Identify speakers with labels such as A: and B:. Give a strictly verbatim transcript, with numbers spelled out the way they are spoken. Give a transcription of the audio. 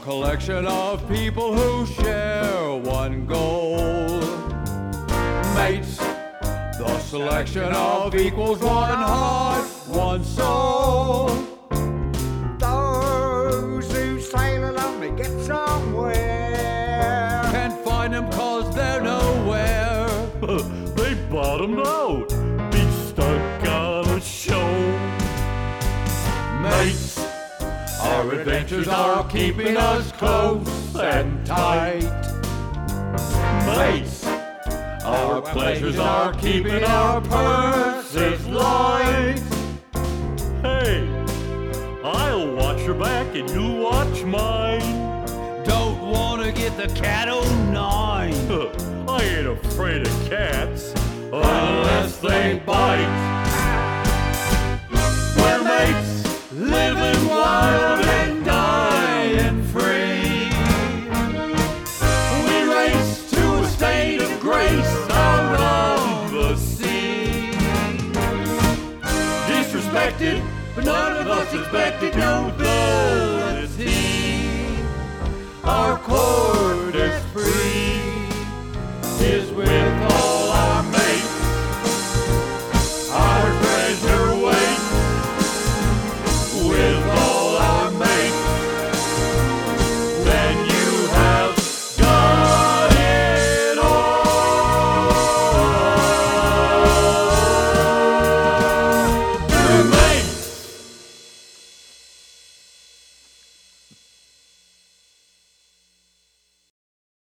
A: collection of people who share one goal. Mates, the selection of equals, one heart, one soul.
B: Those who sail alone may get somewhere.
A: Can't find them cause they're nowhere.
C: They bottomed out, be stuck on a show.
A: Mates, our adventures are keeping us close and tight. Mates, our pleasures are keeping our purses light.
C: Hey, I'll watch your back and you watch mine.
A: Don't wanna get the cat oh nine.
C: I ain't afraid of cats
A: Unless they bite. We're mates, living wild and dying free. We race to a state of grace out on the sea. Disrespected, but none of us expected nobility. Our cord is free, is with